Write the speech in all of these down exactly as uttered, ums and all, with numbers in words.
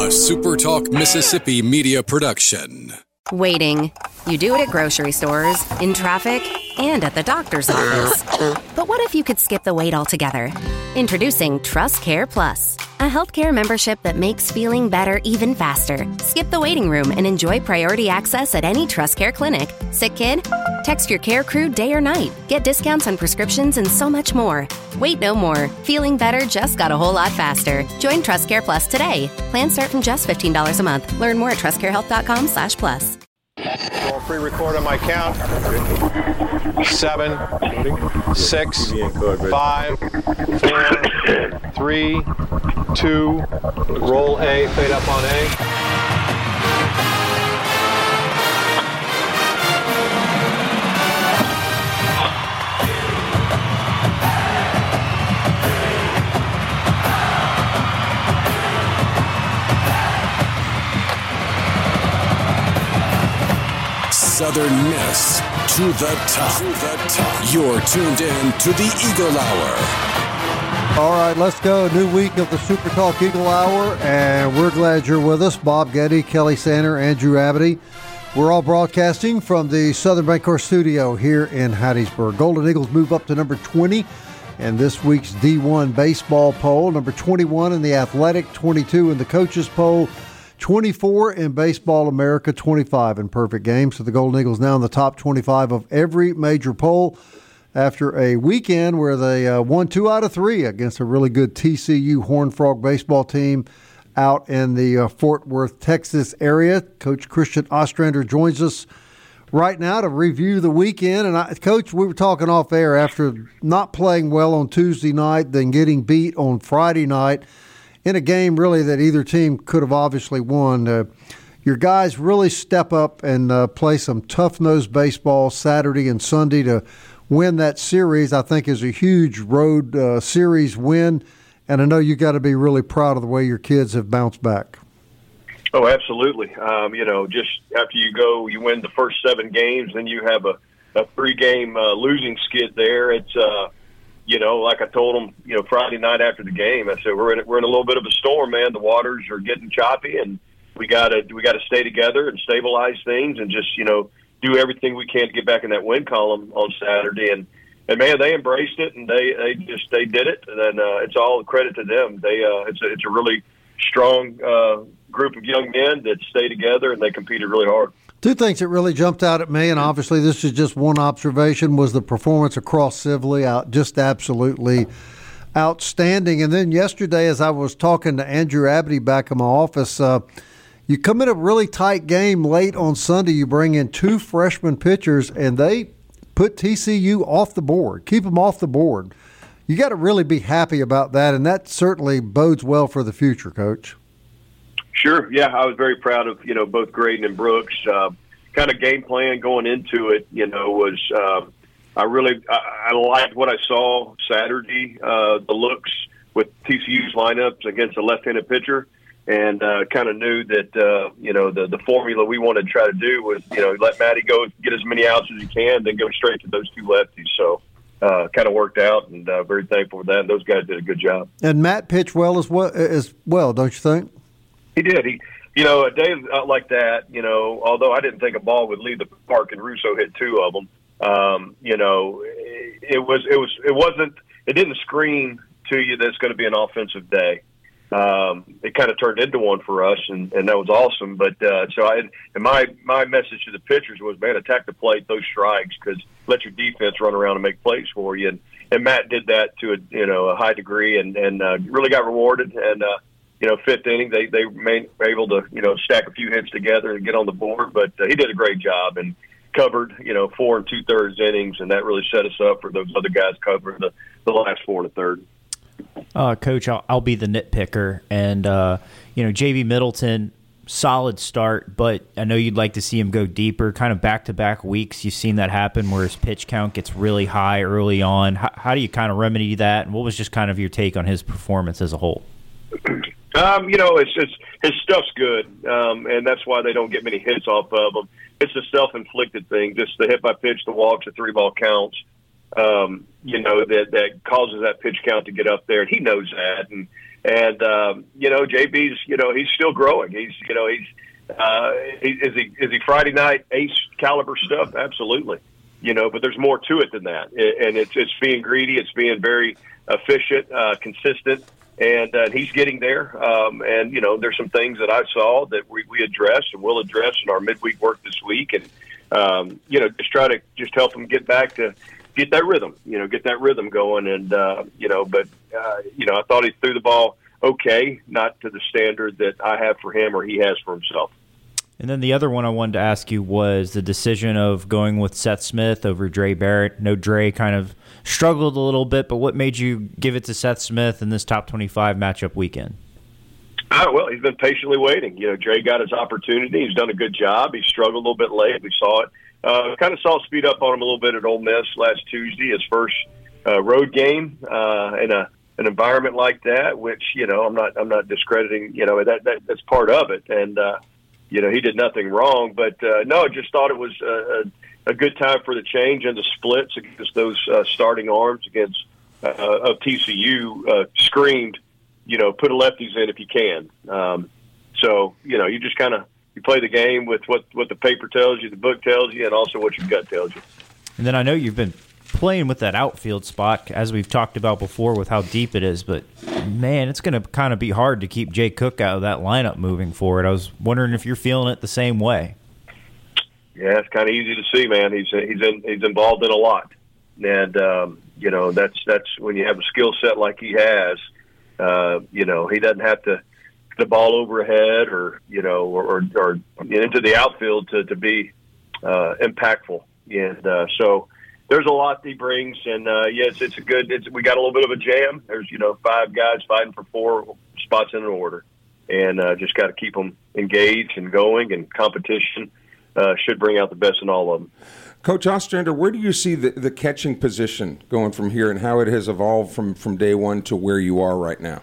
a SuperTalk Mississippi media production. Waiting. You do it at grocery stores, in traffic, and at the doctor's office. But what if you could skip the wait altogether? Introducing Trust Care Plus, a healthcare membership that makes feeling better even faster. Skip the waiting room and enjoy priority access at any Trust Care clinic. Sick kid? Text your care crew day or night. Get discounts on prescriptions and so much more. Wait no more. Feeling better just got a whole lot faster. Join Trust Care Plus today. Plans start from just fifteen dollars a month. Learn more at trustcarehealth.com slash plus. I'll pre-record on my count. Seven, six, five, four, three, two, roll A, fade up on A. Southern Miss to the top. To the top. You're tuned in to the Eagle Hour. All right, let's go. A new week of the Super Talk Eagle Hour, and we're glad you're with us. Bob Getty, Kelly Sander, Andrew Abity. We're all broadcasting from the Southern Bancorp studio here in Hattiesburg. Golden Eagles move up to number twenty in this week's D one baseball poll. Number twenty-one in the athletic, twenty-two in the coaches poll, twenty-four in Baseball America, twenty-five in Perfect Game. So the Golden Eagles now in the top twenty-five of every major poll after a weekend where they uh, won two out of three against a really good T C U Horned Frog baseball team out in the uh, Fort Worth, Texas area. Coach Christian Ostrander joins us right now to review the weekend. And, I, Coach, we were talking off air after not playing well on Tuesday night, then getting beat on Friday night in a game really that either team could have obviously won. Uh, your guys really step up and uh, play some tough-nosed baseball Saturday and Sunday to win that series. I think is a huge road uh, series win, and I know you got to be really proud of the way your kids have bounced back. Oh, absolutely. Um, you know, just after you go, you win the first seven games, then you have a, a three-game uh, losing skid there. It's uh, You know, like I told them, you know, Friday night after the game, I said we're in we're in a little bit of a storm, man. The waters are getting choppy, and we gotta we gotta stay together and stabilize things, and just you know do everything we can to get back in that win column on Saturday. And and man, they embraced it, and they, they just they did it, and then uh, it's all credit to them. They uh, it's a, it's a really strong uh, group of young men that stay together, and they competed really hard. Two things that really jumped out at me, and obviously this is just one observation, was the performance across Sibley, out just absolutely outstanding. And then yesterday, as I was talking to Andrew Abity back in my office, uh, you come in a really tight game late on Sunday. You bring in two freshman pitchers, and they put T C U off the board, keep them off the board. You got to really be happy about that, and that certainly bodes well for the future, Coach. Sure. Yeah, I was very proud of, you know, both Graydon and Brooks. Uh, kind of game plan going into it, you know, was uh, I really I, I liked what I saw Saturday, uh, the looks with T C U's lineups against a left-handed pitcher, and uh, kind of knew that, uh, you know, the, the formula we wanted to try to do was, you know, let Matty go get as many outs as he can, then go straight to those two lefties. So uh, kind of worked out, and uh, very thankful for that. And those guys did a good job. And Matt pitched well as well, as well, don't you think? He did. He, you know, a day like that, you know, although I didn't think a ball would leave the park and Russo hit two of them, um, you know, it, it was, it was, it wasn't, it didn't scream to you that it's going to be an offensive day. Um, it kind of turned into one for us, and, and that was awesome. But uh, so I, and my, my message to the pitchers was, man, attack the plate, those strikes, because let your defense run around and make plays for you. And, and Matt did that to a, you know, a high degree, and, and uh, really got rewarded. And, uh, you know, fifth inning, they they were able to, you know, stack a few hits together and get on the board. But uh, he did a great job and covered, you know, four and two-thirds innings, and that really set us up for those other guys covering the, the last four and a third. Uh, Coach, I'll, I'll be the nitpicker. And, uh, you know, J B Middleton, solid start, but I know you'd like to see him go deeper. Kind of back-to-back weeks, you've seen that happen where his pitch count gets really high early on. How, how do you kind of remedy that? And what was just kind of your take on his performance as a whole? Um, you know, it's just his stuff's good, um, and that's why they don't get many hits off of him. It's a self-inflicted thing, just the hit by pitch, the walks, the three ball counts. Um, you know that that causes that pitch count to get up there, and he knows that. And And um, you know, J B's, you know, he's still growing. He's, you know, he's uh, he, is he is he Friday night ace caliber stuff? Absolutely. You know, but there's more to it than that, and it's it's being greedy. It's being very efficient, uh, consistent, and uh, he's getting there. Um, and you know, there's some things that I saw that we, we addressed and will address in our midweek work this week, and um, you know, just try to just help him get back to get that rhythm. You know, get that rhythm going, and uh, you know, but uh, you know, I thought he threw the ball okay, not to the standard that I have for him or he has for himself. And then the other one I wanted to ask you was the decision of going with Seth Smith over Dre Barrett. No, Dre kind of struggled a little bit, but what made you give it to Seth Smith in this top twenty-five matchup weekend? Oh, well, he's been patiently waiting. You know, Dre got his opportunity. He's done a good job. He struggled a little bit late. We saw it. Uh, kind of saw speed up on him a little bit at Ole Miss last Tuesday, his first uh, road game uh, in a an environment like that. Which, you know, I'm not I'm not discrediting. You know, that, that that's part of it, and uh, you know, he did nothing wrong. But uh, no, just thought it was a, a, a good time for the change and the splits against those uh, starting arms against uh, of T C U. Uh, screamed, you know, put a lefties in if you can. Um, so, you know, you just kind of you play the game with what, what the paper tells you, the book tells you, and also what your gut tells you. And then I know you've been playing with that outfield spot, as we've talked about before, with how deep it is. But, man, it's going to kind of be hard to keep Jay Cook out of that lineup moving forward. I was wondering if you're feeling it the same way. Yeah, it's kind of easy to see, man. He's he's in, he's involved in a lot. And, um, you know, that's, that's when you have a skill set like he has. Uh, you know, he doesn't have to get the ball overhead or, you know, or, or, or into the outfield to, to be uh, impactful. And uh, so there's a lot he brings. And, uh, yeah, it's, it's a good it's, – we got a little bit of a jam. There's, you know, five guys fighting for four spots in an order. And uh, just got to keep them engaged and going, and competition uh, should bring out the best in all of them. Coach Ostrander, where do you see the, the catching position going from here, and how it has evolved from, from day one to where you are right now?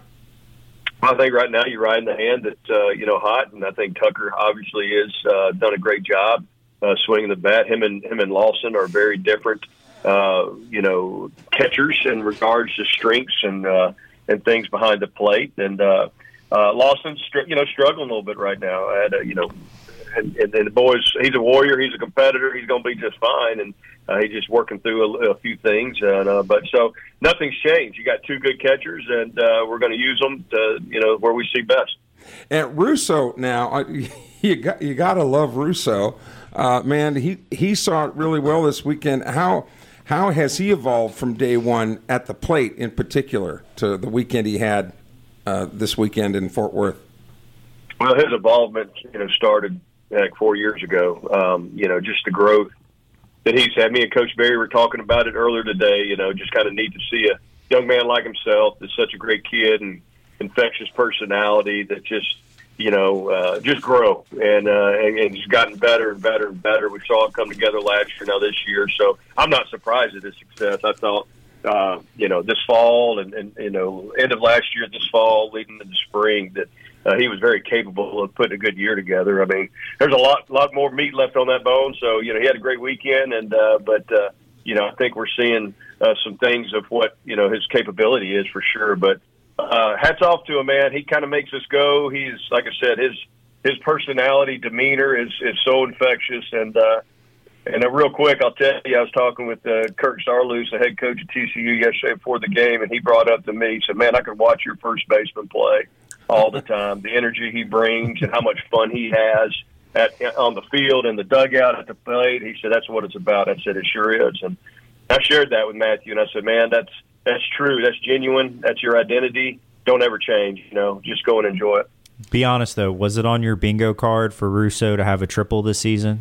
I think right now you're riding the hand that, uh, you know, hot, and I think Tucker obviously has uh, done a great job uh, swinging the bat. Him and him and Lawson are very different, uh, you know, catchers in regards to strengths and uh, and things behind the plate. And uh, uh, Lawson's, you know, struggling a little bit right now. I had a, you know, And, and, and the boys, he's a warrior. He's a competitor. He's going to be just fine. And uh, he's just working through a, a few things. And, uh, but so nothing's changed. You got two good catchers, and uh, we're going to use them to, you know, where we see best. And Russo now, you got you got to love Russo, uh, man. He he saw it really well this weekend. How how has he evolved from day one at the plate, in particular, to the weekend he had uh, this weekend in Fort Worth? Well, his involvement, you know, started like four years ago. Um, you know, just the growth that he's had. Me and Coach Barry were talking about it earlier today. You know, just kind of neat to see a young man like himself that's such a great kid and infectious personality that just, you know, uh, just grow. And, uh, and, and he's gotten better and better and better. We saw it come together last year, now this year. So I'm not surprised at his success. I thought, uh, you know, this fall and, and, you know, end of last year, this fall, leading into spring, that Uh, he was very capable of putting a good year together. I mean, there's a lot, lot more meat left on that bone. So, you know, he had a great weekend, and uh, but uh, you know, I think we're seeing uh, some things of what, you know, his capability is for sure. But uh, hats off to him, man. He kind of makes us go. He's, like I said, his his personality, demeanor is is so infectious. And uh, and uh, real quick, I'll tell you, I was talking with uh, Kirk Sarloos, the head coach at T C U, yesterday before the game, and he brought up to me, he said, "Man, I could watch your first baseman play all the time. The energy he brings and how much fun he has at on the field and the dugout at the plate." He said, "That's what it's about." I said, "It sure is." And I shared that with Matthew, and I said, "Man, that's that's true. That's genuine. That's your identity. Don't ever change. You know, just go and enjoy it." Be honest though, was it on your bingo card for Russo to have a triple this season?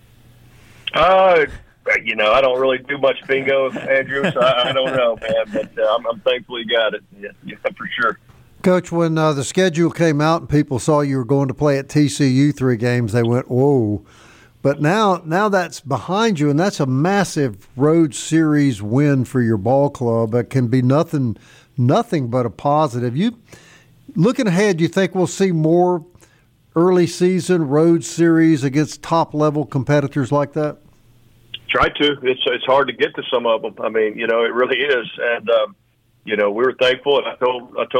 Uh, you know, I don't really do much bingo, Andrew, so I, I don't know, man. But uh, I'm, I'm thankful he got it. Yeah, yeah, for sure. Coach, when uh, the schedule came out and people saw you were going to play at T C U three games, they went, whoa. But now now that's behind you, and that's a massive road series win for your ball club. It can be nothing nothing but a positive. You looking ahead, you think we'll see more early season road series against top-level competitors like that? Try to. It's, it's hard to get to some of them. I mean, you know, it really is. And, um, you know, we were thankful, and I told I told –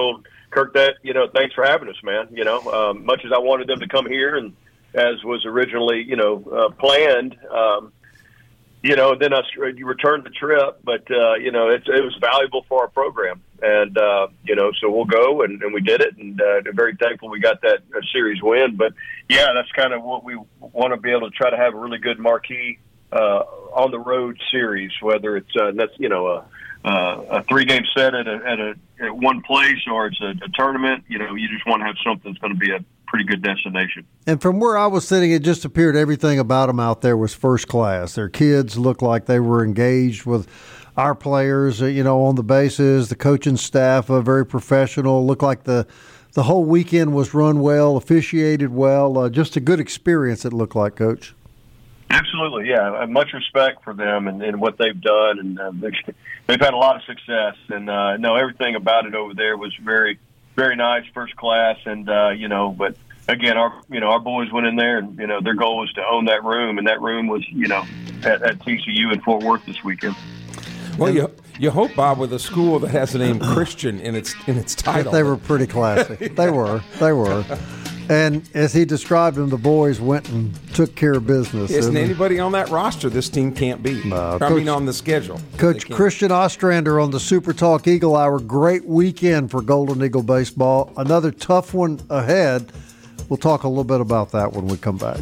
Kirk, that, you know, thanks for having us, man. You know, um, much as I wanted them to come here and as was originally, you know, uh, planned, um, you know, then I you returned the trip, but, uh, you know, it's, it was valuable for our program. And, uh, you know, so we'll go, and, and we did it, and uh, very thankful we got that uh, series win. But, yeah, that's kind of what we want to be able to try to have a really good marquee uh, on the road series, whether it's, uh, that's, you know, a, uh, a three-game set at, a, at, a, at one place or it's a, a tournament. You know, you just want to have something that's going to be a pretty good destination. And from where I was sitting, it just appeared everything about them out there was first class. Their kids looked like they were engaged with our players, uh, you know, on the bases. The coaching staff, uh, very professional. Looked like the the whole weekend was run well, officiated well. Uh, just a good experience, it looked like, Coach. Absolutely, yeah. I have much respect for them and, and what they've done, and uh, they've, they've had a lot of success. And uh, no, everything about it over there was very, very nice, first class, and uh, you know. But again, our you know our boys went in there, and you know their goal was to own that room, and that room was you know at, at T C U in Fort Worth this weekend. Well, you you hope, Bob, with a school that has the name Christian in its in its title. They were pretty classy. They were. They were. And as he described them, the boys went and took care of business. Isn't anybody on that roster this team can't beat? No, I Coach, mean, on the schedule. Coach Christian Ostrander on the Super Talk Eagle Hour. Great weekend for Golden Eagle baseball. Another tough one ahead. We'll talk a little bit about that when we come back.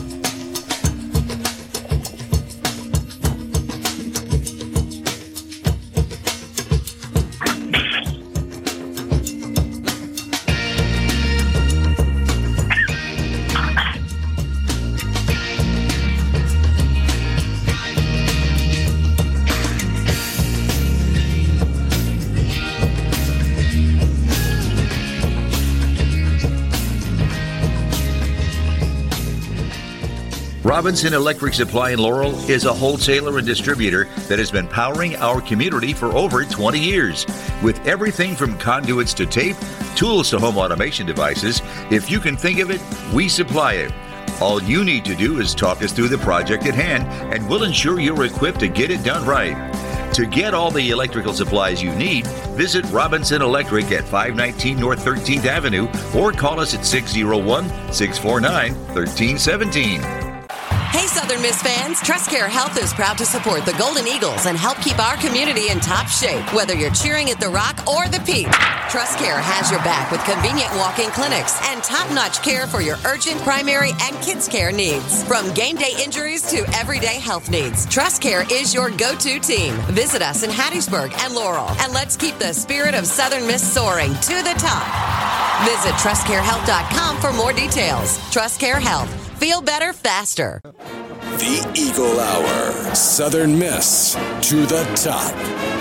Robinson Electric Supply in Laurel is a wholesaler and distributor that has been powering our community for over twenty years. With everything from conduits to tape, tools to home automation devices, if you can think of it, we supply it. All you need to do is talk us through the project at hand, and we'll ensure you're equipped to get it done right. To get all the electrical supplies you need, visit Robinson Electric at five nineteen North thirteenth Avenue or call us at six oh one, six four nine, one three one seven. Hey, Southern Miss fans, TrustCare Health is proud to support the Golden Eagles and help keep our community in top shape, whether you're cheering at the Rock or the Peak. TrustCare has your back with convenient walk-in clinics and top-notch care for your urgent, primary, and kids' care needs. From game day injuries to everyday health needs, TrustCare is your go-to team. Visit us in Hattiesburg and Laurel, and let's keep the spirit of Southern Miss soaring to the top. Visit trust care health dot com for more details. TrustCare Health. Feel better faster. The Eagle Hour. Southern Miss to the top.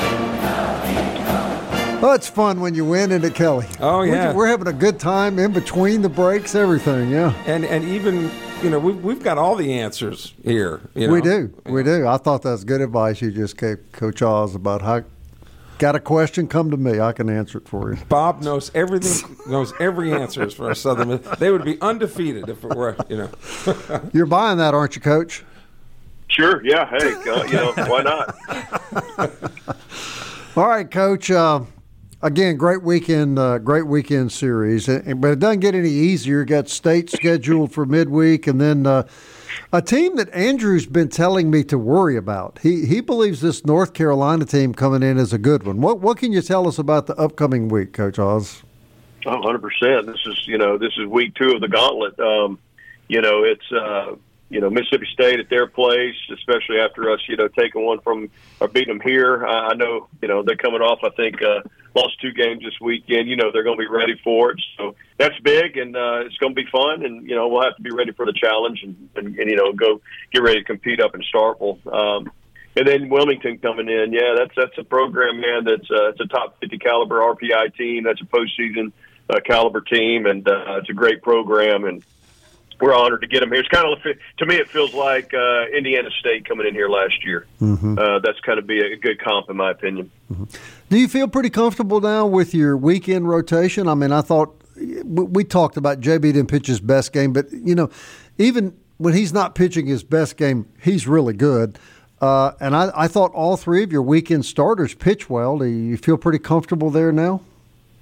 Oh, it's fun when you win, isn't it, Kelly? Oh, yeah. We're, we're having a good time in between the breaks, everything, yeah. And and even, you know, we've, we've got all the answers here. You know? We do. We do. I thought that was good advice you just gave Coach Oz about how, got a question, come to me. I can answer it for you. Bob knows everything, knows every answer for our Southern Miss. They would be undefeated if it were, you know. You're buying that, aren't you, Coach? Sure, yeah. Hey, uh, you know, why not? All right, Coach. Uh, again, great weekend, uh, great weekend series. But it doesn't get any easier. You got state scheduled for midweek, and then uh, a team that Andrew's been telling me to worry about. He he believes this North Carolina team coming in is a good one. What what can you tell us about the upcoming week, Coach Oz? Oh, one hundred percent. This is, you know, this is week two of the gauntlet. Um, you know, it's, uh, you know, Mississippi State at their place, especially after us, you know, taking one from or beating them here. I, I know, you know, they're coming off, I think, uh, lost two games this weekend. You know, they're going to be ready for it. So that's big, and uh, it's going to be fun. And, you know, we'll have to be ready for the challenge and, and, and you know, go get ready to compete up in Starkville. Um, and then Wilmington coming in. Yeah, that's that's a program, man, that's uh, it's a top fifty caliber R P I team. That's a postseason uh, caliber team, and uh, it's a great program. And we're honored to get them here. It's kind of, to me, it feels like uh, Indiana State coming in here last year. Mm-hmm. Uh, that's kind of be a good comp, in my opinion. Mm-hmm. Do you feel pretty comfortable now with your weekend rotation? I mean, I thought we talked about J B didn't pitch his best game, but, you know, even when he's not pitching his best game, he's really good. Uh, and I, I thought all three of your weekend starters pitch well. Do you feel pretty comfortable there now?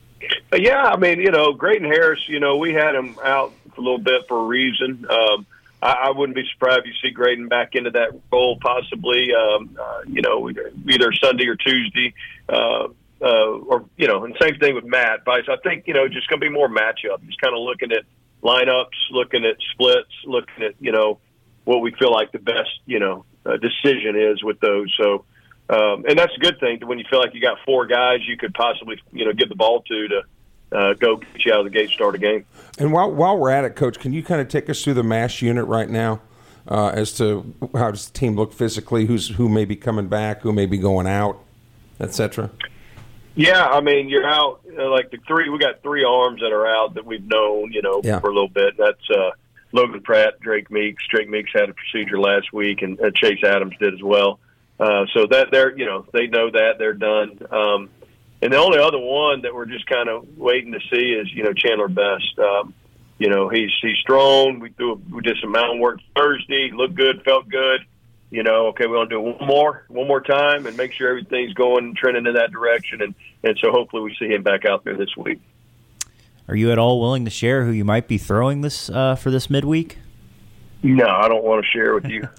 Uh, yeah, I mean, you know, Grayton Harris, you know, we had him out for a little bit for a reason. Um, I, I wouldn't be surprised if you see Grayton back into that role possibly, um, uh, you know, either Sunday or Tuesday. Uh, uh, or, you know, and same thing with Matt Vice. I think, you know, just going to be more matchup. Just kind of looking at lineups, looking at splits, looking at, you know, what we feel like the best, you know, uh, decision is with those. So, um, and that's a good thing when you feel like you got four guys you could possibly, you know, give the ball to to uh, go get you out of the gate, start a game. And while while we're at it, Coach, can you kind of take us through the MASH unit right now uh, as to how does the team look physically, who's who may be coming back, who may be going out, et cetera? Yeah, I mean, you're out, you know, like the three, we got three arms that are out that we've known, you know, yeah. for a little bit. That's uh, Logan Pratt, Drake Meeks. Drake Meeks had a procedure last week, and uh, Chase Adams did as well. Uh, so that they're, you know, they know that they're done. Um, and the only other one that we're just kind of waiting to see is, you know, Chandler Best. Um, you know, he's he's strong. We threw, we did some mountain work Thursday. Looked good, felt good. You know, okay, we want to do one more, one more time, and make sure everything's going, trending in that direction, and, and so hopefully we see him back out there this week. Are you at all willing to share who you might be throwing this uh, for this midweek? No, I don't want to share with you.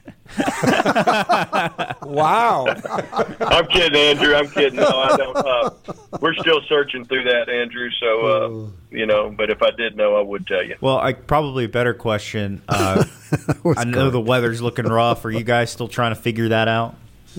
Wow. I'm kidding, Andrew. I'm kidding. No, I don't. Uh, we're still searching through that, Andrew. So, uh, you know, but if I did know, I would tell you. Well, I probably a better question. Uh, I know the weather's looking rough. Are you guys still trying to figure that out?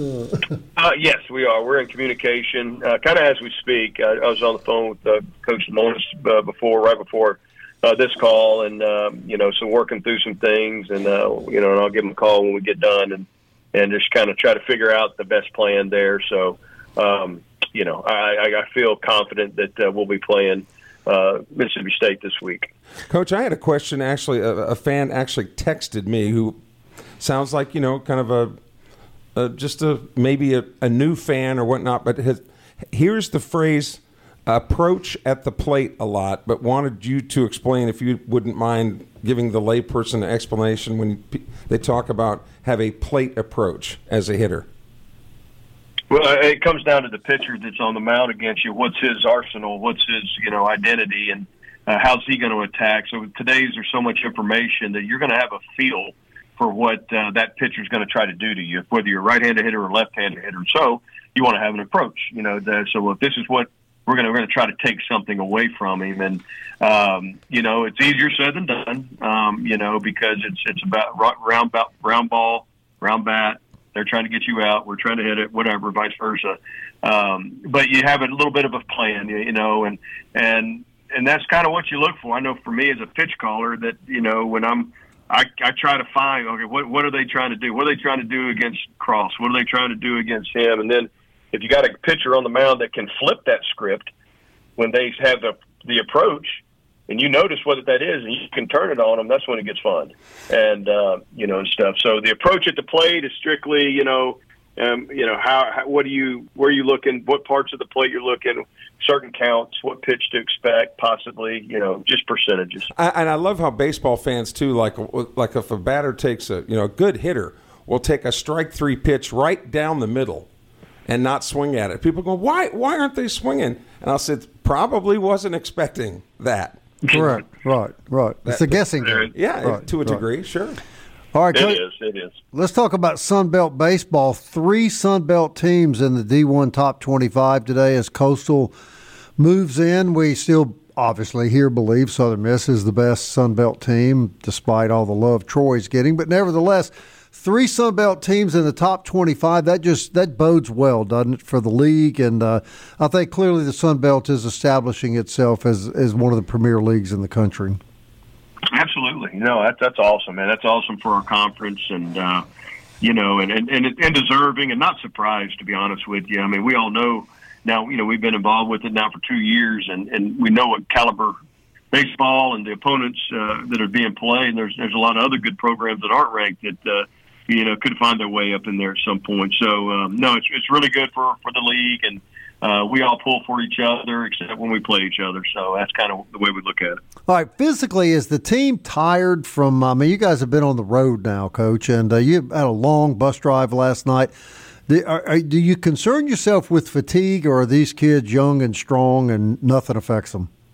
Uh, yes, we are. We're in communication, uh, kind of as we speak. I, I was on the phone with uh, Coach Lemonis uh, before, right before uh, this call, and um, you know, so working through some things, and uh, you know, and I'll give him a call when we get done, and and just kind of try to figure out the best plan there. So, um, you know, I, I feel confident that uh, we'll be playing uh, Mississippi State this week. Coach, I had a question. Actually, a, a fan actually texted me who sounds like, you know, kind of a Uh, just a maybe a, a new fan or whatnot, but has, here's the phrase approach at the plate a lot, but wanted you to explain, if you wouldn't mind giving the layperson an explanation when they talk about have a plate approach as a hitter. Well, it comes down to the pitcher that's on the mound against you. What's his arsenal? What's his, you know, identity, and uh, how's he going to attack? So today's there's so much information that you're going to have a feel for what uh, that pitcher is going to try to do to you, whether you're a right-handed hitter or left-handed hitter. So you want to have an approach, you know. The, so if this is what we're going to, we're going to try to take something away from him, and um, you know, it's easier said than done, um, you know, because it's it's about round round ball, round bat. They're trying to get you out. We're trying to hit it, whatever, vice versa. Um, but you have a little bit of a plan, you, you know, and and and that's kind of what you look for. I know for me as a pitch caller that, you know, when I'm I, I try to find, okay, what what are they trying to do? What are they trying to do against Cross? What are they trying to do against him? And then if you got a pitcher on the mound that can flip that script when they have the the approach, and you notice what that is, and you can turn it on them, that's when it gets fun, and uh, you know, and stuff. So the approach at the plate is strictly, you know, um, you know, how, how what do you where are you looking? What parts of the plate you're looking? Certain counts, what pitch to expect, possibly, you know, just percentages. I, and I love how baseball fans too, like like if a batter takes a you know a good hitter will take a strike three pitch right down the middle and not swing at it. People go, why why aren't they swinging? And I said, probably wasn't expecting that. Correct. Right. Right. It's a guessing game. Yeah, right, to a right. degree, sure. All right, it Coach, is. It is. Let's talk about Sun Belt baseball. Three Sun Belt teams in the D one top twenty-five today as Coastal moves in. We still obviously here believe Southern Miss is the best Sun Belt team, despite all the love Troy's getting. But nevertheless, three Sun Belt teams in the top twenty-five. That just that bodes well, doesn't it, for the league? And uh, I think clearly the Sun Belt is establishing itself as as one of the premier leagues in the country. Absolutely. No, that's that's awesome, man. That's awesome for our conference, and uh, you know, and, and and and deserving, and not surprised, to be honest with you. I mean, we all know now. You know, we've been involved with it now for two years, and, and we know what caliber baseball and the opponents uh, that are being played. And there's there's a lot of other good programs that aren't ranked that uh, you know could find their way up in there at some point. So um, no, it's it's really good for for the league, and uh, we all pull for each other, except when we play each other. So that's kind of the way we look at it. All right, physically, is the team tired from, I mean, you guys have been on the road now, Coach, and uh, you had a long bus drive last night. Do, are, are, do you concern yourself with fatigue, or are these kids young and strong and nothing affects them?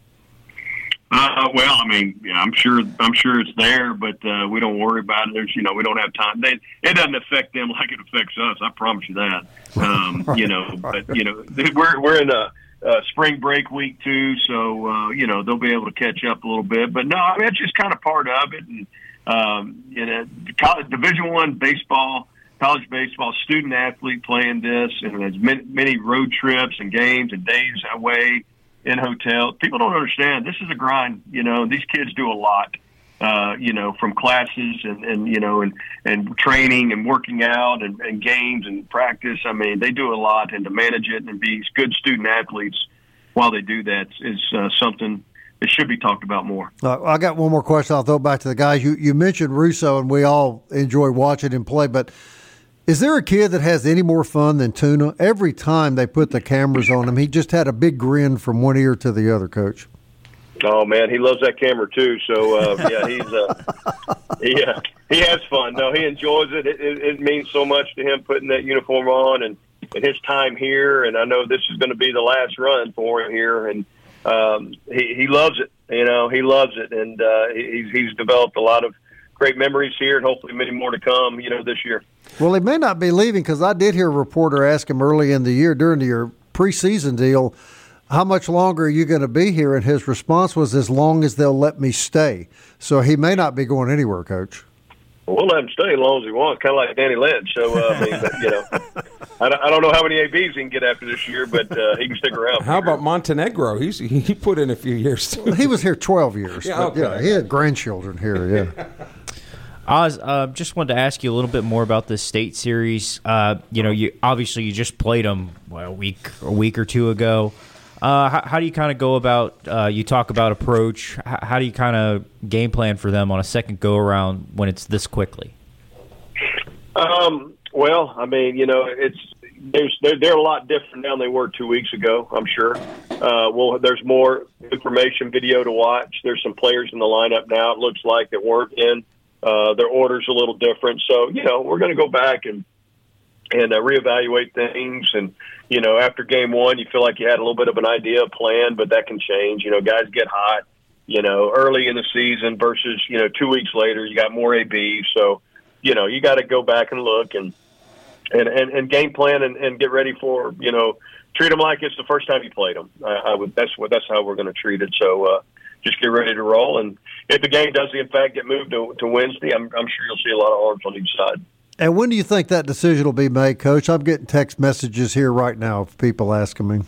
Uh, well, I mean, yeah, I'm sure, I'm sure it's there, but uh, we don't worry about it. There's, you know, we don't have time. They, it doesn't affect them like it affects us. I promise you that. Um, right, you know, right. But you know, we're we're in a, a spring break week too, so uh, you know they'll be able to catch up a little bit. But no, I mean it's just kind of part of it. And um, you know, college, Division One baseball, college baseball, student athlete playing this, and there's many, many road trips and games and days away in hotels. People don't understand. This is a grind. You know, these kids do a lot. Uh, you know, from classes and, and you know, and, and training and working out and, and games and practice. I mean, they do a lot, and to manage it and be good student athletes while they do that is uh, something that should be talked about more. Uh, I got one more question. I'll throw back to the guys. You you mentioned Russo, and we all enjoy watching him play, but is there a kid that has any more fun than Tuna? Every time they put the cameras on him, he just had a big grin from one ear to the other, Coach. Oh man, he loves that camera too. So uh, yeah, he's uh, he uh, he has fun. No, he enjoys it. It, it. it means so much to him putting that uniform on and, and his time here. And I know this is going to be the last run for him here, and um, he he loves it. You know, he loves it, and uh, he's he's developed a lot of great memories here, and hopefully many more to come. You know, this year. Well, he may not be leaving because I did hear a reporter ask him early in the year during your preseason deal, how much longer are you going to be here? And his response was, as long as they'll let me stay. So he may not be going anywhere, Coach. Well, we'll let him stay as long as he wants, kind of like Danny Lynch. So, uh, I mean, but, you know, I don't, I don't know how many A Bs he can get after this year, but uh, he can stick around. How about Montenegro? He's He put in a few years, too. Well, he was here twelve years. Yeah, but, okay. yeah, he had grandchildren here, yeah. Oz, uh, just wanted to ask you a little bit more about this state series. Uh, you know, you obviously you just played them what, a week, a week or two ago. Uh, how, how do you kind of go about? Uh, you talk about approach. How, how do you kind of game plan for them on a second go around when it's this quickly? Um. Well, I mean, you know, it's there's they're, they're a lot different now than they were two weeks ago. I'm sure. Uh, well, there's more information, video to watch. There's some players in the lineup now. It looks like that weren't in. Uh, their order's a little different. So, you know, we're going to go back and and uh, reevaluate things. And, you know, after game one, you feel like you had a little bit of an idea, a plan, but that can change. You know, guys get hot, you know, early in the season versus, you know, two weeks later, you got more A Bs. So, you know, you got to go back and look and and, and, and game plan and, and get ready for, you know, treat them like it's the first time you played them. I, I would, that's what, that's how we're going to treat it. So, uh, just get ready to roll. And if the game does, in fact, get moved to, to Wednesday, I'm, I'm sure you'll see a lot of arms on each side. And when do you think that decision will be made, Coach? I'm getting text messages here right now of people asking me.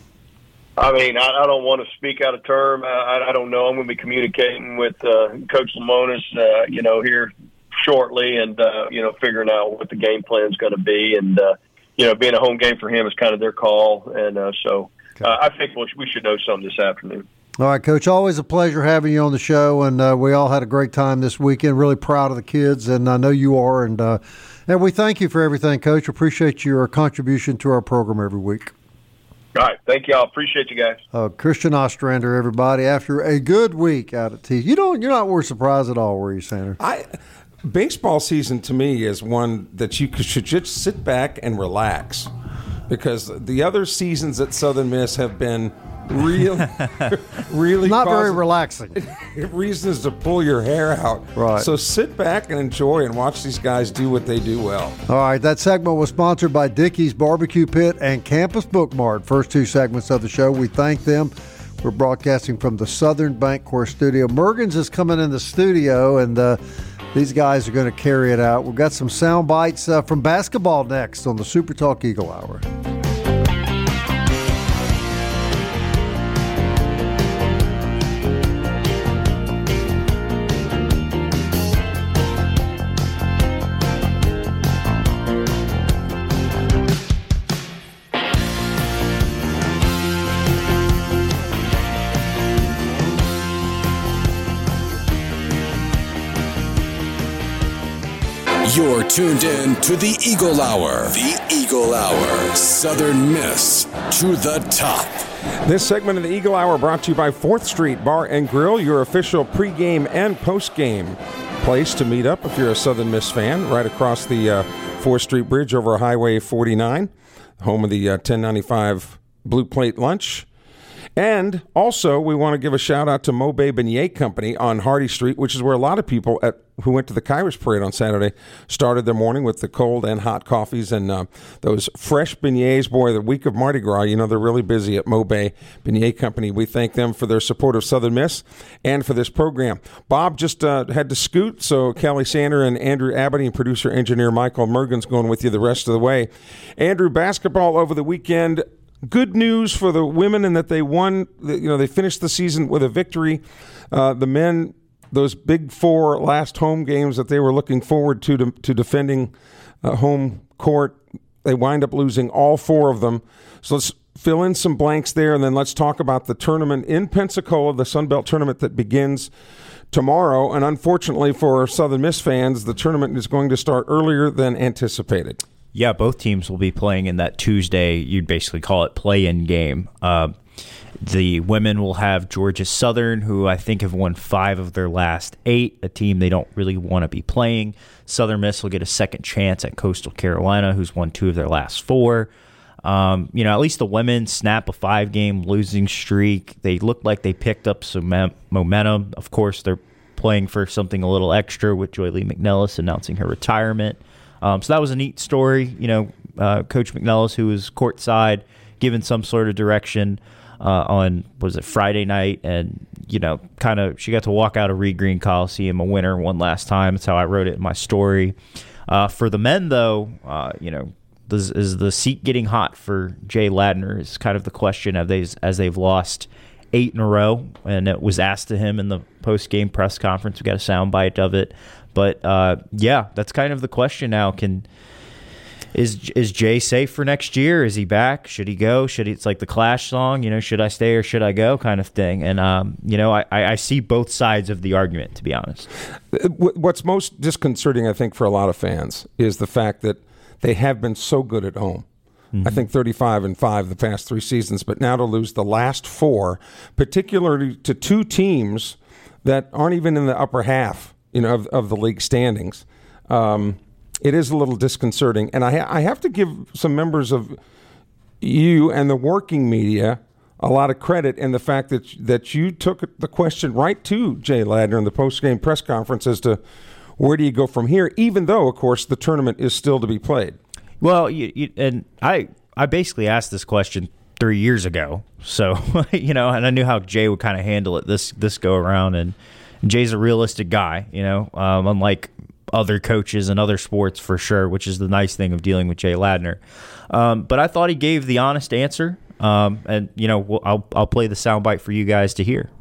I mean, I, I don't want to speak out of term. I, I don't know. I'm going to be communicating with uh, Coach Lemonis, uh, you know, here shortly and, uh, you know, figuring out what the game plan is going to be. And, uh, you know, being a home game for him is kind of their call. And uh, so uh, I think we'll, we should know something this afternoon. All right, Coach, always a pleasure having you on the show, and uh, we all had a great time this weekend. Really proud of the kids, and I know you are, and uh, and we thank you for everything, Coach. Appreciate your contribution to our program every week. All right, thank you all. Appreciate you guys. Uh, Christian Ostrander, everybody, after a good week out at T. You don't, you're not worth surprised at all, were you, Sander? I baseball season to me is one that you should just sit back and relax, because the other seasons at Southern Miss have been really, really not very relaxing. Reasons to pull your hair out. Right. So sit back and enjoy and watch these guys do what they do well. All right. That segment was sponsored by Dickey's Barbecue Pit and Campus Bookmart. First two segments of the show. We thank them. We're broadcasting from the Southern Bancorp studio. Mergens is coming in the studio, and uh, these guys are going to carry it out. We've got some sound bites uh, from basketball next on the Super Talk Eagle Hour. You're tuned in to the Eagle Hour. The Eagle Hour. Southern Miss to the top. This segment of the Eagle Hour brought to you by fourth Street Bar and Grill, your official pregame and postgame place to meet up if you're a Southern Miss fan, right across the uh, fourth Street Bridge over Highway forty-nine, home of the uh, ten ninety-five Blue Plate Lunch. And also, we want to give a shout out to Mo Bay Beignet Company on Hardy Street, which is where a lot of people at who went to the Kairos Parade on Saturday started their morning with the cold and hot coffees and uh, those fresh beignets. Boy, the week of Mardi Gras, you know, they're really busy at Mo Bay Beignet Company. We thank them for their support of Southern Miss and for this program. Bob just uh, had to scoot, so Kelly Sander and Andrew Abity and producer-engineer Michael Mergen's going with you the rest of the way. Andrew, basketball over the weekend. Good news for the women in that they won. You know, they finished the season with a victory. Uh, the men, those big four last home games that they were looking forward to to, to defending uh, home court, they wind up losing all four of them. So let's fill in some blanks there, and then let's talk about the tournament in Pensacola, the Sun Belt tournament that begins tomorrow. And unfortunately for Southern Miss fans, the tournament is going to start earlier than anticipated. Yeah, both teams will be playing in that Tuesday, you'd basically call it play-in game. Uh, the women will have Georgia Southern, who I think have won five of their last eight, a team they don't really want to be playing. Southern Miss will get a second chance at Coastal Carolina, who's won two of their last four. Um, you know, at least the women snap a five-game losing streak. They look like they picked up some mem- momentum. Of course, they're playing for something a little extra with Joy Lee McNellis announcing her retirement. Um, so that was a neat story. You know, uh, Coach McNellis, who was courtside, given some sort of direction uh, on, was it Friday night? And, you know, kind of she got to walk out of Reed Green Coliseum a winner one last time. That's how I wrote it in my story. Uh, for the men, though, uh, you know, Is, is the seat getting hot for Jay Ladner is kind of the question of they, as they've lost eight in a row, and it was asked to him in the post-game press conference. We got a soundbite of it. But, uh, yeah, that's kind of the question now. Can is is Jay safe for next year? Is he back? Should he go? Should he? It's like the Clash song, you know, should I stay or should I go kind of thing. And, um, you know, I, I see both sides of the argument, to be honest. What's most disconcerting, I think, for a lot of fans is the fact that they have been so good at home. Mm-hmm. I think thirty-five and five the past three seasons, but now to lose the last four, particularly to two teams that aren't even in the upper half, you know, of, of the league standings, um, it is a little disconcerting. And I, ha- I have to give some members of you and the working media a lot of credit in the fact that that you took the question right to Jay Ladner in the post-game press conference as to where do you go from here, even though, of course, the tournament is still to be played. Well, you, you, and I I basically asked this question three years ago. So, you know, and I knew how Jay would kind of handle it this this go around. And Jay's a realistic guy, you know, um, unlike other coaches in other sports for sure, which is the nice thing of dealing with Jay Ladner. Um, but I thought he gave the honest answer. Um, and, you know, we'll, I'll, I'll play the soundbite for you guys to hear.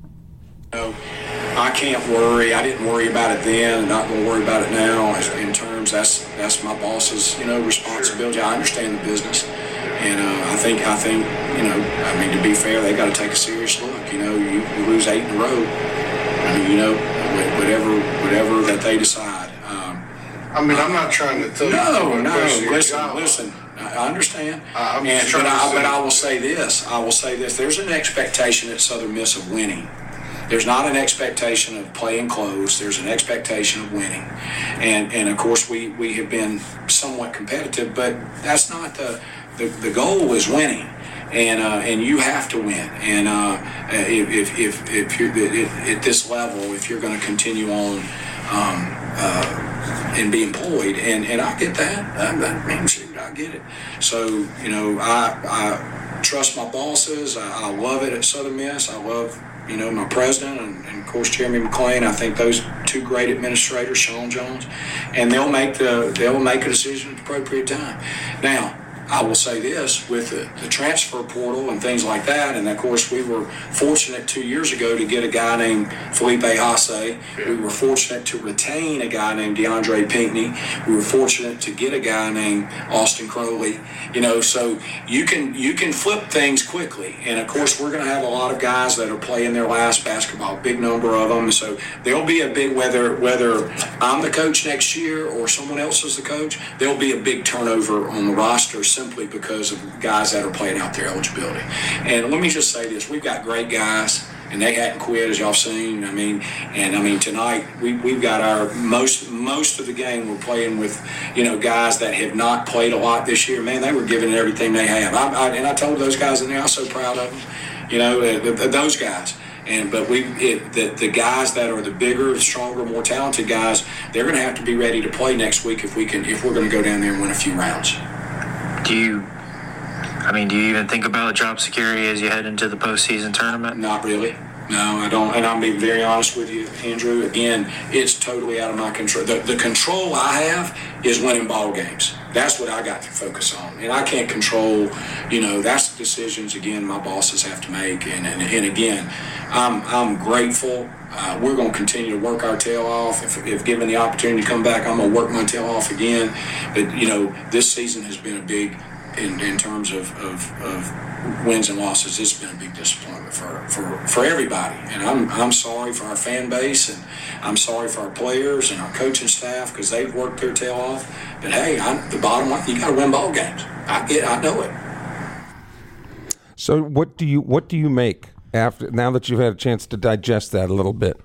No. I can't worry. I didn't worry about it then. I'm not going to worry about it now. In terms, that's that's my boss's, you know, responsibility. I understand the business, and uh, I think I think you know. I mean, to be fair, they got to take a serious look. You know, you, you lose eight in a row. I mean, you know, whatever whatever that they decide. Um, I mean, I'm not trying to tell no, you. No, no. Listen, job. listen. I understand. Uh, I'm and, just trying but, to I, say. but I will say this. I will say this. There's an expectation at Southern Miss of winning. There's not an expectation of playing close. There's an expectation of winning. And, and of course, we, we have been somewhat competitive, but that's not the – the, the goal is winning. And uh, and you have to win. And uh, if, if, if you're if, at this level, if you're going to continue on um, uh, and be employed, and, and I get that. I, I mean, shoot, I get it. So, you know, I, I trust my bosses. I, I love it at Southern Miss. I love – you know, my president and, and, of course, Jeremy McClain. I think those two great administrators, Sean Jones, and they'll make the they'll make a decision at the appropriate time. Now, I will say this, with the, the transfer portal and things like that, and of course we were fortunate two years ago to get a guy named Felipe Haase. We were fortunate to retain a guy named DeAndre Pinckney. We were fortunate to get a guy named Austin Crowley. You know, so you can you can flip things quickly. And of course we're going to have a lot of guys that are playing their last basketball, a big number of them. So there'll be a big, whether whether I'm the coach next year or someone else is the coach, there'll be a big turnover on the roster simply because of guys that are playing out their eligibility. And let me just say this, we've got great guys, and they hadn't quit, as y'all seen. I mean, and I mean, tonight, we, we've got our, most most of the game we're playing with, you know, guys that have not played a lot this year. Man, they were giving it everything they have. I, I, and I told those guys in there, I'm so proud of them. You know, uh, those guys. And but we it, the the guys that are the bigger, stronger, more talented guys, they're going to have to be ready to play next week if we can if we're going to go down there and win a few rounds. Do you? I mean, do you even think about job security as you head into the postseason tournament? Not really. No, I don't. And I'm being very honest with you, Andrew. Again, it's totally out of my control. The, the control I have is winning ball games. That's what I got to focus on. And I can't control, you know, that's decisions, again, my bosses have to make. And, and, and again, I'm, I'm grateful. Uh, we're going to continue to work our tail off. If, if given the opportunity to come back, I'm going to work my tail off again. But, you know, this season has been a big, in, in terms of, of, of wins and losses, it's been a big disappointment for, for, for everybody. And I'm I'm sorry for our fan base, and I'm sorry for our players and our coaching staff because they've worked their tail off. But hey, I'm, the bottom line, you got to win ball games. I get, I know it. So what do you what do you make after now that you've had a chance to digest that a little bit?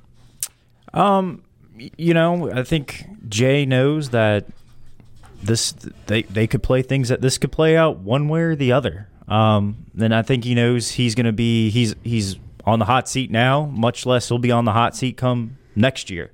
Um, you know, I think Jay knows that this they they could play things that this could play out one way or the other. Um, then I think he knows he's going to be he's he's on the hot seat now. Much less he'll be on the hot seat come next year.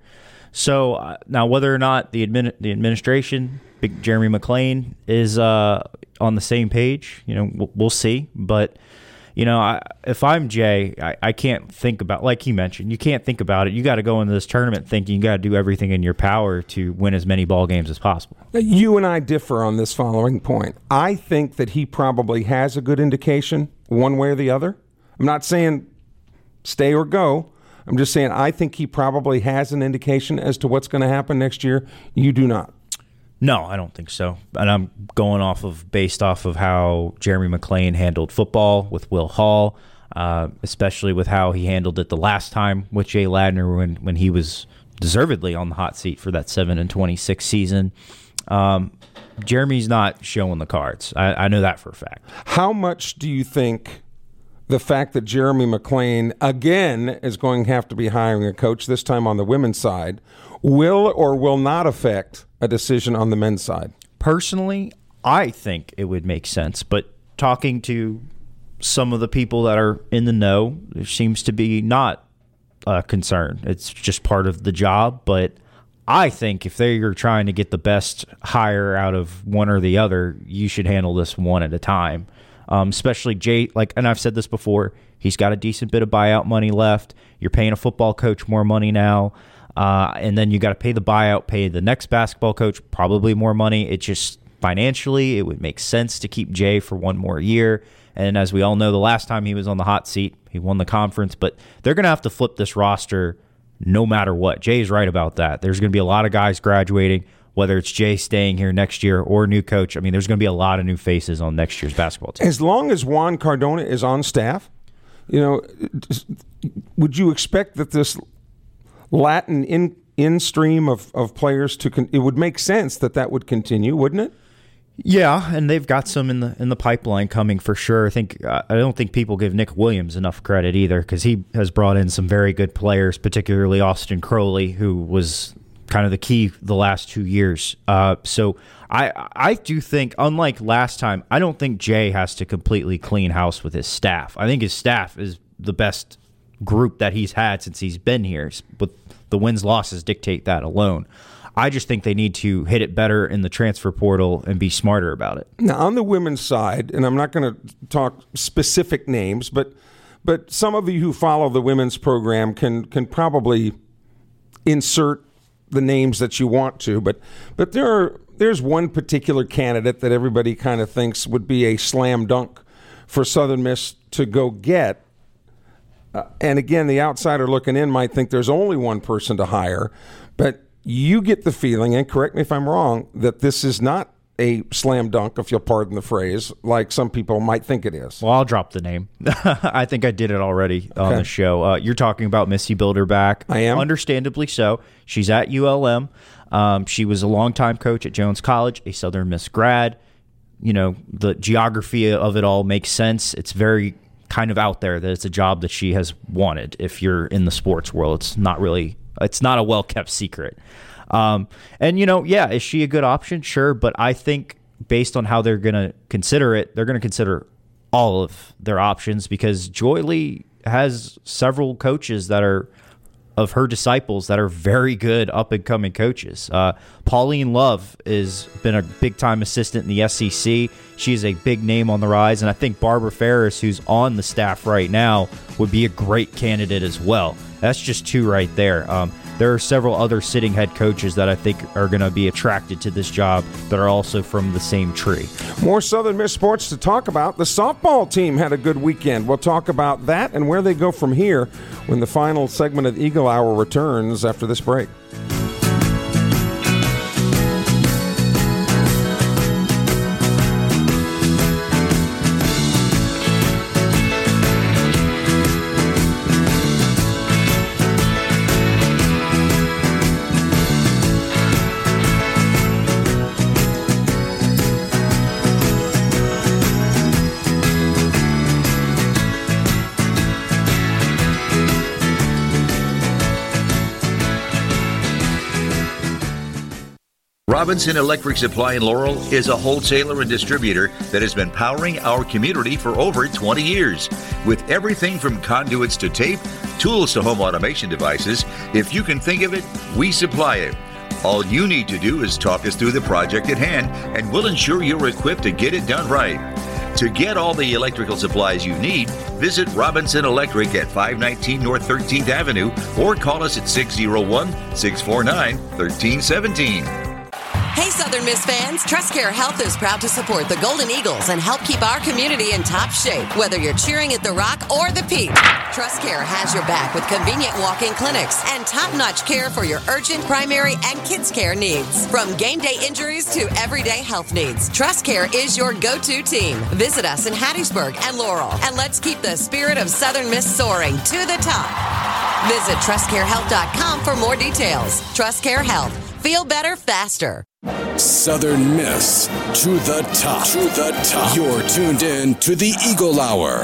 So uh, now, whether or not the admin the administration, Big Jeremy McClain, is uh, on the same page, you know, we'll, we'll see. But you know, I, if I'm Jay, I, I can't think about, like he mentioned, you can't think about it. You got to go into this tournament thinking you got to do everything in your power to win as many ball games as possible. You and I differ on this following point. I think that he probably has a good indication one way or the other. I'm not saying stay or go. I'm just saying I think he probably has an indication as to what's going to happen next year. You do not. No, I don't think so. And I'm going off of based off of how Jeremy McClain handled football with Will Hall, uh, especially with how he handled it the last time with Jay Ladner when, when he was deservedly on the hot seat for that seven and twenty-six season. Um, Jeremy's not showing the cards. I, I know that for a fact. How much do you think the fact that Jeremy McClain, again, is going to have to be hiring a coach, this time on the women's side, will or will not affect a decision on the men's side? Personally, I think it would make sense. But talking to some of the people that are in the know, there seems to be not a concern. It's just part of the job. But I think if they're trying to get the best hire out of one or the other, you should handle this one at a time. Um, especially Jay, like, and I've said this before, he's got a decent bit of buyout money left. You're paying a football coach more money now. Uh, and then you got to pay the buyout, pay the next basketball coach probably more money. It just financially, it would make sense to keep Jay for one more year. And as we all know, the last time he was on the hot seat, he won the conference. But they're going to have to flip this roster no matter what. Jay's right about that. There's going to be a lot of guys graduating, whether it's Jay staying here next year or a new coach. I mean, there's going to be a lot of new faces on next year's basketball team. As long as Juan Cardona is on staff, you know, would you expect that this Latin in in stream of, of players to con- it would make sense that that would continue, wouldn't it? Yeah, and they've got some in the in the pipeline coming for sure. I think uh, I don't think people give Nick Williams enough credit either because he has brought in some very good players, particularly Austin Crowley, who was kind of the key the last two years. Uh, so I I do think, unlike last time, I don't think Jay has to completely clean house with his staff. I think his staff is the best group that he's had since he's been here, but the wins losses dictate that alone. I just think they need to hit it better in the transfer portal and be smarter about it. Now, on the women's side, and I'm not going to talk specific names, but but some of you who follow the women's program can can probably insert the names that you want to, but but there are there's one particular candidate that everybody kind of thinks would be a slam dunk for Southern Miss to go get. Uh, and again, the outsider looking in might think there's only one person to hire, but you get the feeling, and correct me if I'm wrong, that this is not a slam dunk, if you'll pardon the phrase, like some people might think it is. Well, I'll drop the name. I think I did it already on okay. the show. Uh, you're talking about Missy Bilderback. I am. Understandably so. She's at U L M. Um, she was a longtime coach at Jones College, a Southern Miss grad. You know, the geography of it all makes sense. It's very kind of out there that it's a job that she has wanted. If you're in the sports world, it's not really, it's not a well-kept secret. Um, and, you know, yeah, is she a good option? Sure. But I think based on how they're going to consider it, they're going to consider all of their options because Joy Lee has several coaches that are of her disciples that are very good up-and-coming coaches. Uh, Pauline Love has been a big-time assistant in the S E C. She's a big name on the rise, and I think Barbara Ferris, who's on the staff right now, would be a great candidate as well. That's just two right there. Um, there are several other sitting head coaches that I think are going to be attracted to this job that are also from the same tree. More Southern Miss sports to talk about. The softball team had a good weekend. We'll talk about that and where they go from here when the final segment of Eagle Hour returns after this break. Robinson Electric Supply in Laurel is a wholesaler and distributor that has been powering our community for over twenty years. With everything from conduits to tape, tools to home automation devices, if you can think of it, we supply it. All you need to do is talk us through the project at hand, and we'll ensure you're equipped to get it done right. To get all the electrical supplies you need, visit Robinson Electric at five nineteen North thirteenth Avenue or call us at six oh one, six four nine, one three one seven. Hey, Southern Miss fans, TrustCare Health is proud to support the Golden Eagles and help keep our community in top shape, whether you're cheering at the Rock or the Peak. TrustCare has your back with convenient walk-in clinics and top-notch care for your urgent, primary, and kids' care needs. From game day injuries to everyday health needs, TrustCare is your go-to team. Visit us in Hattiesburg and Laurel, and let's keep the spirit of Southern Miss soaring to the top. Visit trust care health dot com for more details. TrustCare Health. Feel better faster. Southern Miss to the top. To the top. You're tuned in to the Eagle Hour.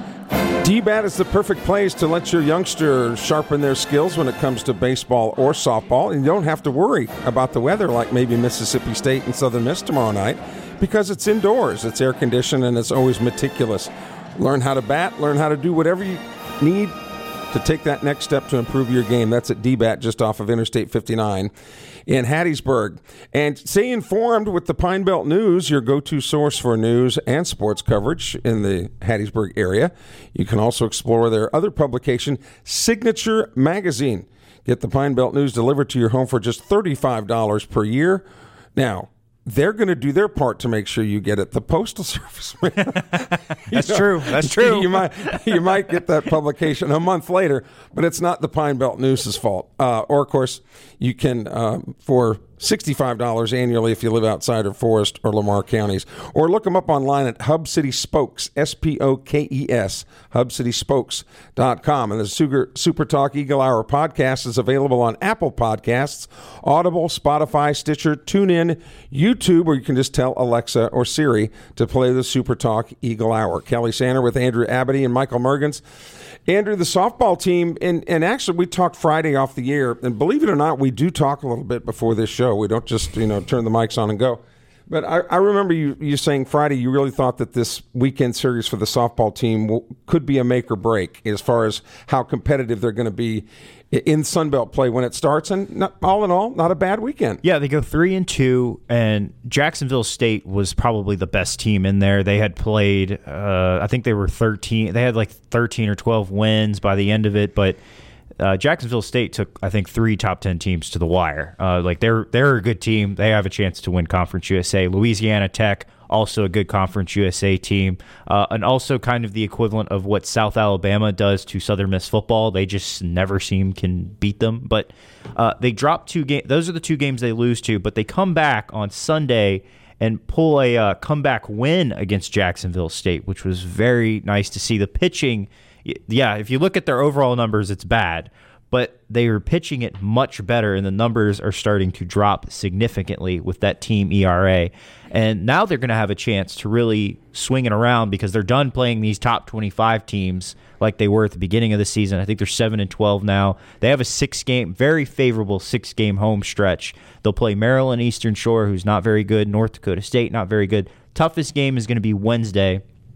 D BAT is the perfect place to let your youngster sharpen their skills when it comes to baseball or softball. And you don't have to worry about the weather like maybe Mississippi State and Southern Miss tomorrow night because it's indoors, it's air conditioned, and it's always meticulous. Learn how to bat, learn how to do whatever you need to take that next step to improve your game. That's at D BAT just off of Interstate fifty-nine in Hattiesburg. And stay informed with the Pine Belt News, your go-to source for news and sports coverage in the Hattiesburg area. You can also explore their other publication, Signature Magazine. Get the Pine Belt News delivered to your home for just thirty-five dollars per year. Now, they're going to do their part to make sure you get it. The Postal Service, man. That's know, true. That's true. You might you might get that publication a month later, but it's not the Pine Belt News's fault. Uh, or, of course, you can, uh, for sixty-five dollars annually if you live outside of Forest or Lamar counties. Or look them up online at Hub City Spokes, S P O K E S, hub city spokes dot com. And the Super, Super Talk Eagle Hour podcast is available on Apple Podcasts, Audible, Spotify, Stitcher, TuneIn, YouTube, or you can just tell Alexa or Siri to play the Super Talk Eagle Hour. Kelly Sander with Andrew Abity and Michael Mergens. Andrew, the softball team, and, and actually we talked Friday off the air, and believe it or not, we do talk a little bit before this show. We don't just, you know, turn the mics on and go. But I, I remember you, you saying Friday you really thought that this weekend series for the softball team will, could be a make or break as far as how competitive they're going to be in Sunbelt play when it starts. And not, all in all, not a bad weekend. Yeah, they go three and two, and Jacksonville State was probably the best team in there. They had played, uh, I think they were thirteen. They had like thirteen or twelve wins by the end of it, but Uh, Jacksonville State took, I think, three top ten teams to the wire. Uh, like they're they're a good team. They have a chance to win Conference U S A. Louisiana Tech, also a good Conference U S A team, uh, and also kind of the equivalent of what South Alabama does to Southern Miss football. They just never seem can beat them. But uh, they dropped two games. Those are the two games they lose to. But they come back on Sunday and pull a uh, comeback win against Jacksonville State, which was very nice to see. The pitching. Yeah, if you look at their overall numbers, it's bad, but they are pitching it much better, and the numbers are starting to drop significantly with that team E R A. And now they're going to have a chance to really swing it around because they're done playing these top twenty-five teams like they were at the beginning of the season. I think they're seven and twelve now. They have a six-game, very favorable six-game home stretch. They'll play Maryland Eastern Shore, who's not very good, North Dakota State, not very good. Toughest game is going to be Wednesday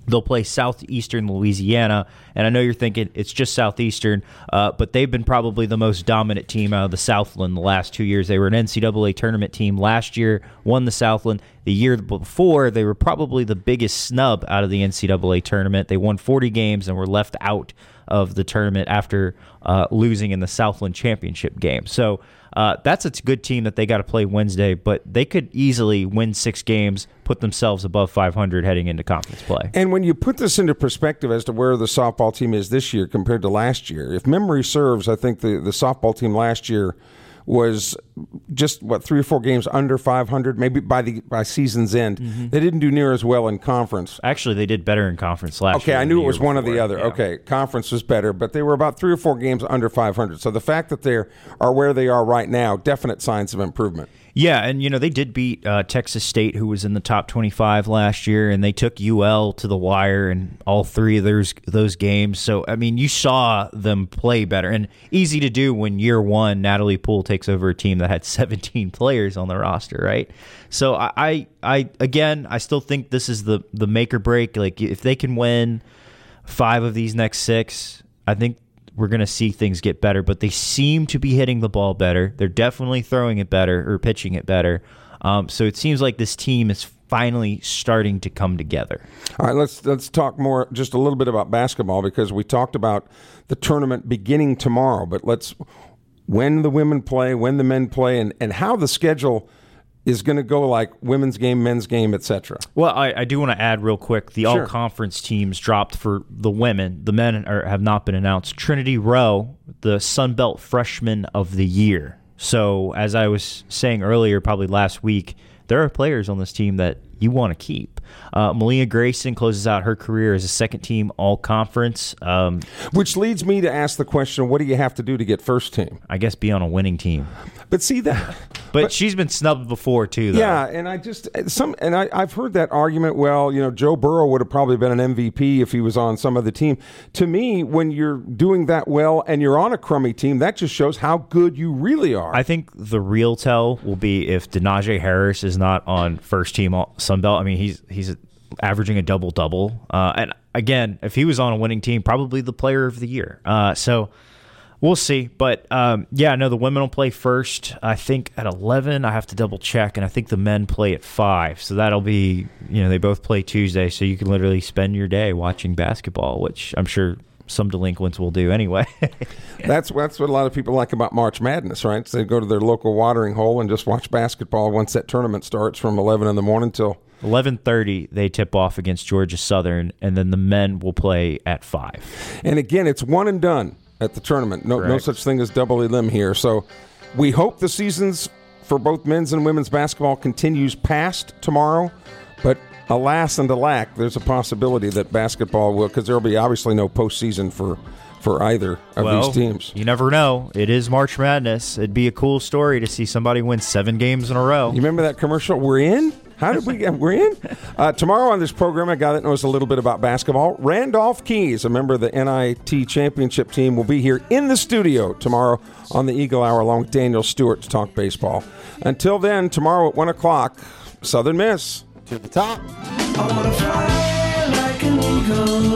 They'll play Southeastern Louisiana, and I know you're thinking it's just Southeastern, uh, but they've been probably the most dominant team out of the Southland the last two years. They were an N C double A tournament team last year, won the Southland. The year before, they were probably the biggest snub out of the N C double A tournament. They won forty games and were left out of the tournament after uh, losing in the Southland Championship game. So uh, that's a good team that they got to play Wednesday, but they could easily win six games, put themselves above five hundred heading into conference play. And when you put this into perspective as to where the softball team is this year compared to last year, if memory serves, I think the, the softball team last year was just, what, three or four games under five hundred, maybe by the by season's end. Mm-hmm. They didn't do near as well in conference. Actually, they did better in conference last okay, year. Okay, I knew it was one before. or the other. Yeah. Okay, conference was better, but they were about three or four games under five hundred. So the fact that they are where they are right now, definite signs of improvement. Yeah, and, you know, they did beat uh, Texas State, who was in the top twenty-five last year, and they took U L to the wire in all three of those, those games. So, I mean, you saw them play better. And easy to do when year one, Natalie Poole takes over a team that had seventeen players on the roster, right? So, I, I, I again, I still think this is the, the make or break. Like, if they can win five of these next six, I think we're going to see things get better, but they seem to be hitting the ball better. They're definitely throwing it better or pitching it better. Um, so it seems like this team is finally starting to come together. All right, let's let's talk more, just a little bit about basketball, because we talked about the tournament beginning tomorrow, but let's, when the women play, when the men play, and, and how the schedule is going to go, like women's game, men's game, et cetera. Well, I, I do want to add real quick, the Sure. all-conference teams dropped for the women. The men are, have not been announced. Trinity Rowe, the Sun Belt Freshman of the Year. So, as I was saying earlier, probably last week, there are players on this team that you want to keep. Uh, Malia Grayson closes out her career as a second-team all-conference. Um, Which leads me to ask the question, what do you have to do to get first team? I guess be on a winning team. But see that... But, but she's been snubbed before, too, though. Yeah, and I just... some, and I, I've heard that argument, well, you know, Joe Burrow would have probably been an M V P if he was on some other team. To me, when you're doing that well and you're on a crummy team, that just shows how good you really are. I think the real tell will be if Denaje Harris is not on first-team Sunbelt. I mean, he's he's averaging a double-double. Uh, and, again, if he was on a winning team, probably the player of the year. Uh, so... We'll see. But, um, yeah, no, the women will play first, I think, at eleven. I have to double-check, and I think the men play at five. So that'll be, you know, they both play Tuesday, so you can literally spend your day watching basketball, which I'm sure some delinquents will do anyway. that's, that's what a lot of people like about March Madness, right? So they go to their local watering hole and just watch basketball once that tournament starts from eleven in the morning till... eleven thirty, they tip off against Georgia Southern, and then the men will play at five. And, again, it's one and done at the tournament. No, no such thing as double elim here. So we hope the seasons for both men's and women's basketball continues past tomorrow. But alas and alack, there's a possibility that basketball will, because there will be obviously no postseason for, for either of well, these teams. You never know. It is March Madness. It'd be a cool story to see somebody win seven games in a row. You remember that commercial? We're in? How did we get? We're in? Uh, tomorrow on this program, a guy that knows a little bit about basketball, Randolph Keys, a member of the N I T championship team, will be here in the studio tomorrow on the Eagle Hour along with Daniel Stewart to talk baseball. Until then, tomorrow at one o'clock, Southern Miss. To the top. I want to fly like an eagle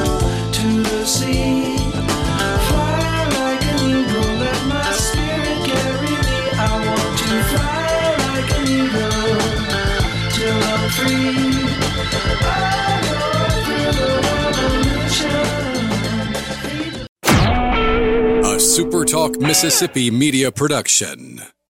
to the sea. Fly like an eagle, let my spirit carry me. I want to fly like an eagle till I'm free. I go through the revolution. A SuperTalk Mississippi media production.